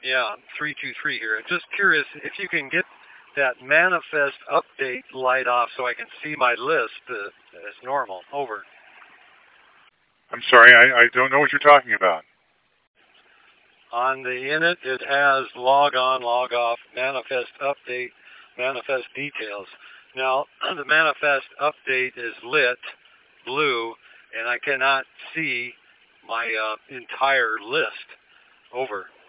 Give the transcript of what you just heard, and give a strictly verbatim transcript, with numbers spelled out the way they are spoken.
Yeah, three two three here. I'm just curious if you can get that manifest update light off so I can see my list uh, as normal. Over. I'm sorry, I, I don't know what you're talking about. On the init, it has log on, log off, manifest update, manifest details. Now, the manifest update is lit blue, and I cannot see my uh, entire list. Over.